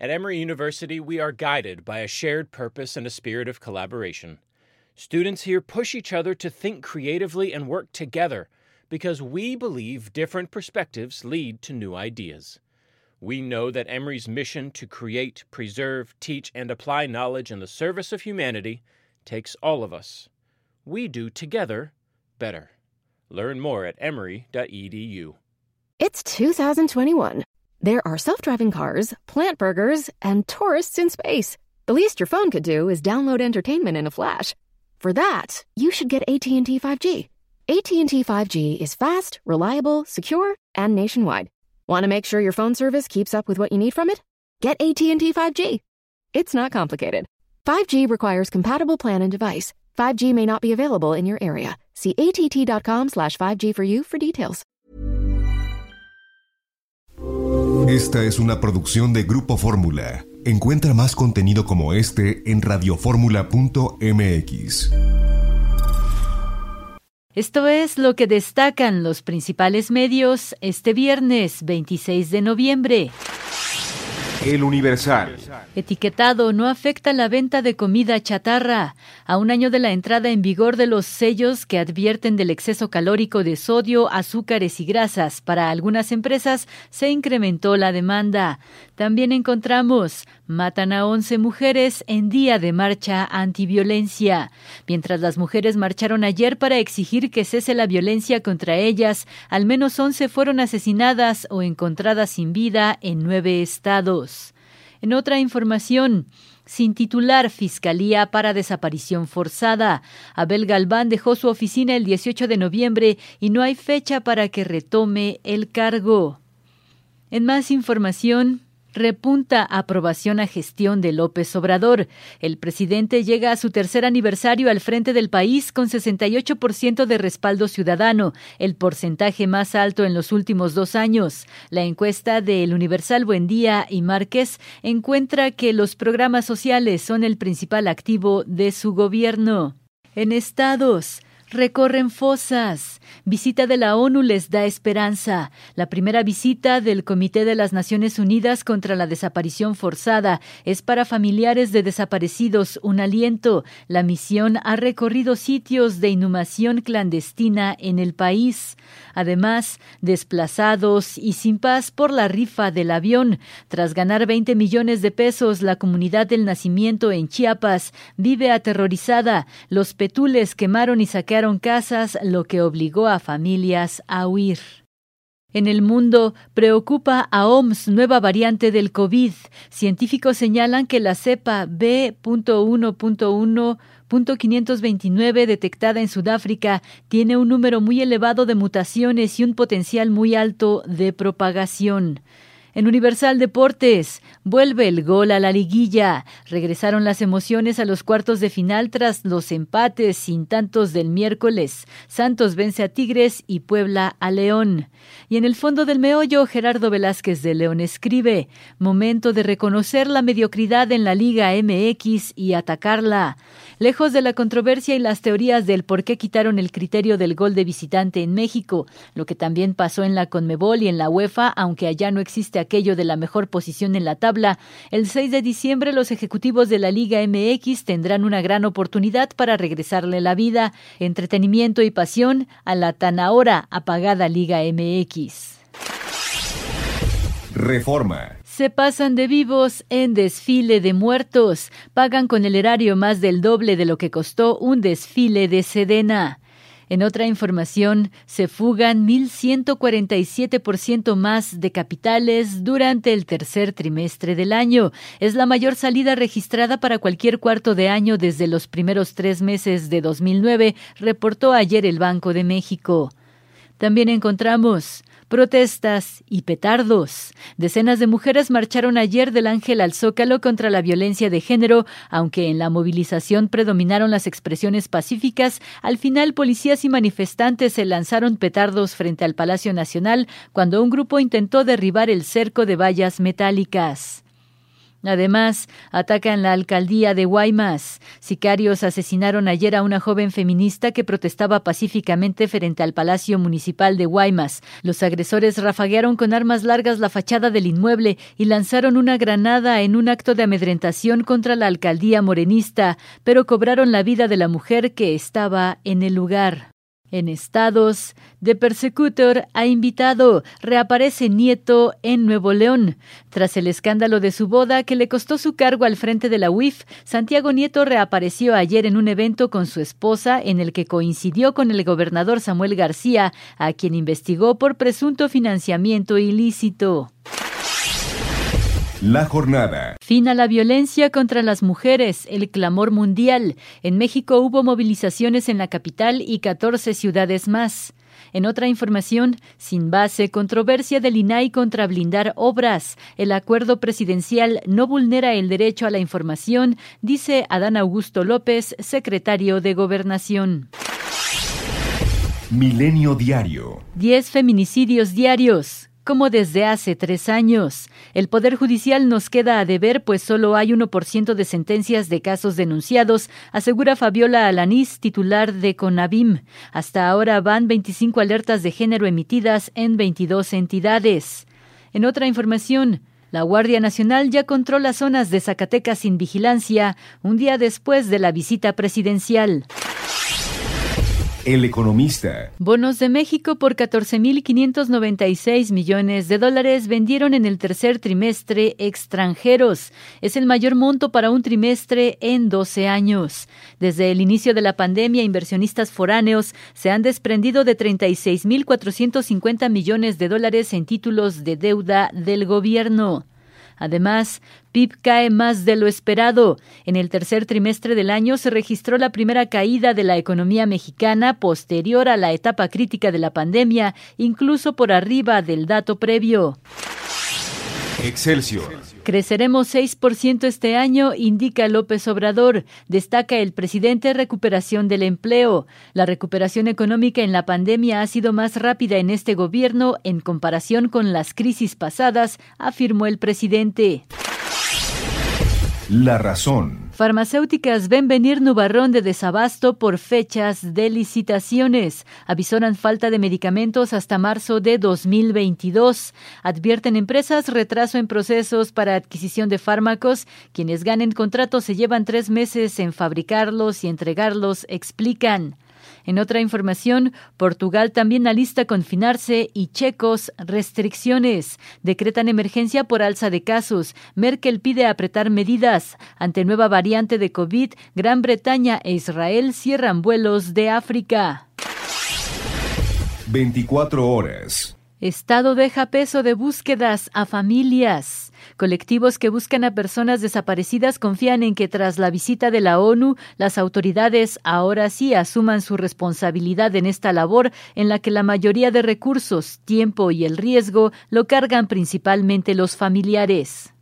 At Emory University, we are guided by a shared purpose and a spirit of collaboration. Students here push each other to think creatively and work together because we believe different perspectives lead to new ideas. We know that Emory's mission to create, preserve, teach, and apply knowledge in the service of humanity takes all of us. We do together better. Learn more at emory.edu. It's 2021. There are self-driving cars, plant burgers, and tourists in space. The least your phone could do is download entertainment in a flash. For that, you should get AT&T 5G. AT&T 5G is fast, reliable, secure, and nationwide. Want to make sure your phone service keeps up with what you need from it? Get AT&T 5G. It's not complicated. 5G requires compatible plan and device. 5G may not be available in your area. See att.com/5G for you for details. Esta es una producción de Grupo Fórmula. Encuentra más contenido como este en radioformula.mx. Esto es lo que destacan los principales medios este viernes 26 de noviembre. El Universal. Etiquetado no afecta la venta de comida chatarra. A un año de la entrada en vigor de los sellos que advierten del exceso calórico de sodio, azúcares y grasas para algunas empresas, se incrementó la demanda. También encontramos: matan a 11 mujeres en día de marcha antiviolencia. Mientras las mujeres marcharon ayer para exigir que cese la violencia contra ellas, al menos 11 fueron asesinadas o encontradas sin vida en 9 estados. En otra información, sin titular Fiscalía para desaparición forzada. Abel Galván dejó su oficina el 18 de noviembre y no hay fecha para que retome el cargo. En más información, repunta aprobación a gestión de López Obrador. El presidente llega a su tercer aniversario al frente del país con 68% de respaldo ciudadano, el porcentaje más alto en los últimos 2 años. La encuesta de El Universal Buendía y Márquez encuentra que los programas sociales son el principal activo de su gobierno. En estados, recorren fosas. Visita de la ONU les da esperanza. La primera visita del Comité de las Naciones Unidas contra la Desaparición Forzada es para familiares de desaparecidos un aliento. La misión ha recorrido sitios de inhumación clandestina en el país. Además, desplazados y sin paz por la rifa del avión. Tras ganar 20 millones de pesos, la comunidad del Nacimiento en Chiapas vive aterrorizada. Los petules quemaron y saquearon casas, lo que obligó a familias a huir. En el mundo, preocupa a OMS nueva variante del COVID. Científicos señalan que la cepa B.1.1.529 detectada en Sudáfrica tiene un número muy elevado de mutaciones y un potencial muy alto de propagación. En Universal Deportes, vuelve el gol a la liguilla. Regresaron las emociones a los cuartos de final tras los empates sin tantos del miércoles. Santos vence a Tigres y Puebla a León. Y en el fondo del meollo, Gerardo Velázquez de León escribe: momento de reconocer la mediocridad en la Liga MX y atacarla. Lejos de la controversia y las teorías del por qué quitaron el criterio del gol de visitante en México, lo que también pasó en la Conmebol y en la UEFA, aunque allá no existe aquello de la mejor posición en la tabla, el 6 de diciembre los ejecutivos de la Liga MX tendrán una gran oportunidad para regresarle la vida, entretenimiento y pasión a la tan ahora apagada Liga MX. Reforma. Se pasan de vivos en desfile de muertos. Pagan con el erario más del doble de lo que costó un desfile de Sedena. En otra información, se fugan 1,147% más de capitales durante el tercer trimestre del año. Es la mayor salida registrada para cualquier cuarto de año desde los primeros 3 meses de 2009, reportó ayer el Banco de México. También encontramos protestas y petardos. Decenas de mujeres marcharon ayer del Ángel al Zócalo contra la violencia de género, aunque en la movilización predominaron las expresiones pacíficas. Al final, policías y manifestantes se lanzaron petardos frente al Palacio Nacional cuando un grupo intentó derribar el cerco de vallas metálicas. Además, atacan la alcaldía de Guaymas. Sicarios asesinaron ayer a una joven feminista que protestaba pacíficamente frente al Palacio Municipal de Guaymas. Los agresores rafaguearon con armas largas la fachada del inmueble y lanzaron una granada en un acto de amedrentación contra la alcaldía morenista, pero cobraron la vida de la mujer que estaba en el lugar. En estados, The Persecutor ha invitado, reaparece Nieto en Nuevo León. Tras el escándalo de su boda que le costó su cargo al frente de la UIF, Santiago Nieto reapareció ayer en un evento con su esposa en el que coincidió con el gobernador Samuel García, a quien investigó por presunto financiamiento ilícito. La jornada. Fin a la violencia contra las mujeres, el clamor mundial. En México hubo movilizaciones en la capital y 14 ciudades más. En otra información, sin base, controversia del INAI contra blindar obras. El acuerdo presidencial no vulnera el derecho a la información, dice Adán Augusto López, secretario de Gobernación. Milenio Diario. 10 feminicidios diarios. Como desde hace 3 años. El Poder Judicial nos queda a deber, pues solo hay 1% de sentencias de casos denunciados, asegura Fabiola Alanís, titular de CONAVIM. Hasta ahora van 25 alertas de género emitidas en 22 entidades. En otra información, la Guardia Nacional ya controla zonas de Zacatecas sin vigilancia, un día después de la visita presidencial. El Economista. Bonos de México por $14,596 millones vendieron en el tercer trimestre extranjeros. Es el mayor monto para un trimestre en 12 años. Desde el inicio de la pandemia, inversionistas foráneos se han desprendido de $36,450 millones en títulos de deuda del gobierno. Además, PIB cae más de lo esperado. En el tercer trimestre del año se registró la primera caída de la economía mexicana posterior a la etapa crítica de la pandemia, incluso por arriba del dato previo. Excelsior. Creceremos 6% este año, indica López Obrador. Destaca el presidente recuperación del empleo. La recuperación económica en la pandemia ha sido más rápida en este gobierno en comparación con las crisis pasadas, afirmó el presidente. La Razón. Farmacéuticas ven venir nubarrón de desabasto por fechas de licitaciones. Avisoran falta de medicamentos hasta marzo de 2022. Advierten empresas retraso en procesos para adquisición de fármacos. Quienes ganen contratos se llevan 3 meses en fabricarlos y entregarlos, explican. En otra información, Portugal también alista confinarse y checos restricciones. Decretan emergencia por alza de casos. Merkel pide apretar medidas. Ante nueva variante de COVID, Gran Bretaña e Israel cierran vuelos de África. 24 horas. Estado deja peso de búsquedas a familias. Colectivos que buscan a personas desaparecidas confían en que tras la visita de la ONU, las autoridades ahora sí asuman su responsabilidad en esta labor en la que la mayoría de recursos, tiempo y el riesgo lo cargan principalmente los familiares.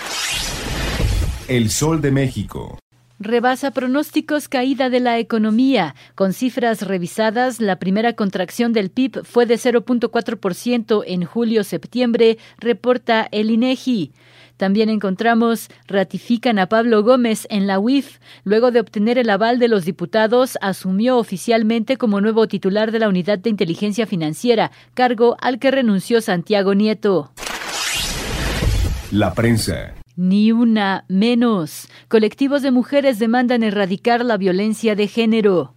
El Sol de México. Rebasa pronósticos caída de la economía. Con cifras revisadas, la primera contracción del PIB fue de 0.4% en julio-septiembre, reporta el INEGI. También encontramos, ratifican a Pablo Gómez en la UIF. Luego de obtener el aval de los diputados, asumió oficialmente como nuevo titular de la Unidad de Inteligencia Financiera, cargo al que renunció Santiago Nieto. La Prensa. Ni una menos. Colectivos de mujeres demandan erradicar la violencia de género.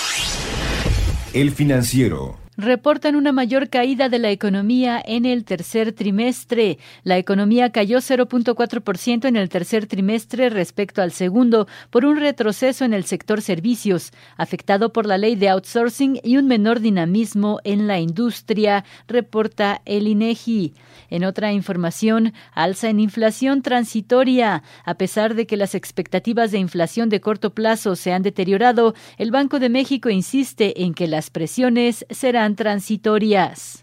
El Financiero. Reportan una mayor caída de la economía en el tercer trimestre. La economía cayó 0.4% en el tercer trimestre respecto al segundo, por un retroceso en el sector servicios, afectado por la ley de outsourcing y un menor dinamismo en la industria, reporta el INEGI. En otra información, alza en inflación transitoria. A pesar de que las expectativas de inflación de corto plazo se han deteriorado, el Banco de México insiste en que las presiones serán transitorias.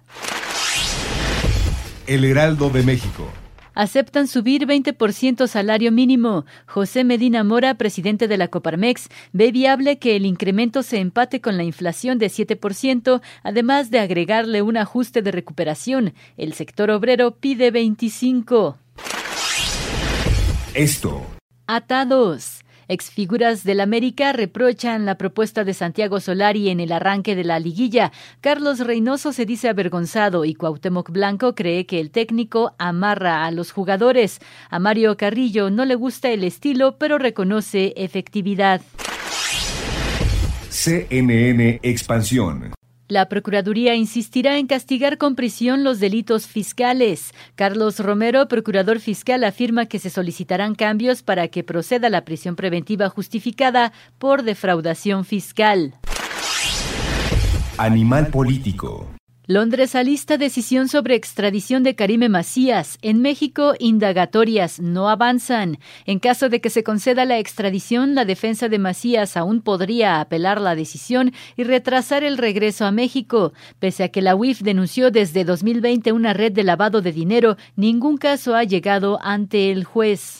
El Heraldo de México. Aceptan subir 20% salario mínimo. José Medina Mora, presidente de la Coparmex, ve viable que el incremento se empate con la inflación de 7%, además de agregarle un ajuste de recuperación. El sector obrero pide 25%. Esto. Atados. Exfiguras del América reprochan la propuesta de Santiago Solari en el arranque de la liguilla. Carlos Reynoso se dice avergonzado y Cuauhtémoc Blanco cree que el técnico amarra a los jugadores. A Mario Carrillo no le gusta el estilo, pero reconoce efectividad. CNN Expansión. La Procuraduría insistirá en castigar con prisión los delitos fiscales. Carlos Romero, procurador fiscal, afirma que se solicitarán cambios para que proceda la prisión preventiva justificada por defraudación fiscal. Animal político. Londres alista decisión sobre extradición de Karime Macías. En México, indagatorias no avanzan. En caso de que se conceda la extradición, la defensa de Macías aún podría apelar la decisión y retrasar el regreso a México. Pese a que la UIF denunció desde 2020 una red de lavado de dinero, ningún caso ha llegado ante el juez.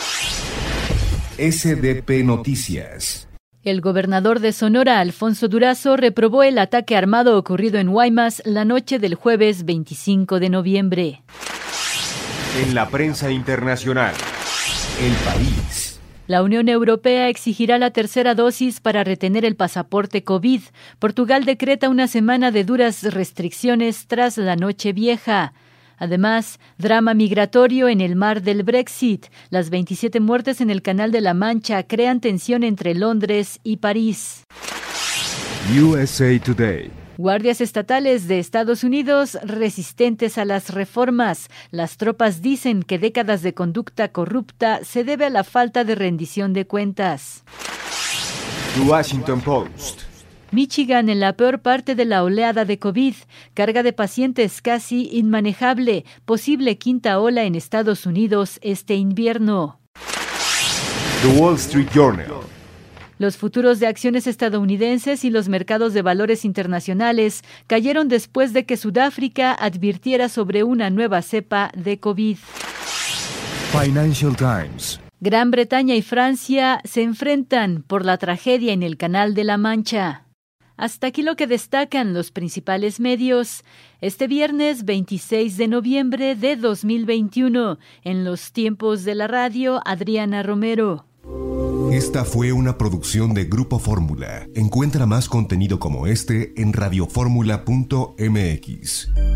SDP Noticias. El gobernador de Sonora, Alfonso Durazo, reprobó el ataque armado ocurrido en Guaymas la noche del jueves 25 de noviembre. En la prensa internacional. El país. La Unión Europea exigirá la tercera dosis para retener el pasaporte COVID. Portugal decreta una semana de duras restricciones tras la Nochevieja. Además, drama migratorio en el mar del Brexit. Las 27 muertes en el Canal de la Mancha crean tensión entre Londres y París. USA Today. Guardias estatales de Estados Unidos resistentes a las reformas. Las tropas dicen que décadas de conducta corrupta se debe a la falta de rendición de cuentas. The Washington Post. Michigan en la peor parte de la oleada de COVID. Carga de pacientes casi inmanejable. Posible quinta ola en Estados Unidos este invierno. The Wall Street Journal. Los futuros de acciones estadounidenses y los mercados de valores internacionales cayeron después de que Sudáfrica advirtiera sobre una nueva cepa de COVID. Financial Times. Gran Bretaña y Francia se enfrentan por la tragedia en el Canal de la Mancha. Hasta aquí lo que destacan los principales medios. Este viernes 26 de noviembre de 2021, en los tiempos de la radio, Adriana Romero. Esta fue una producción de Grupo Fórmula. Encuentra más contenido como este en radioformula.mx.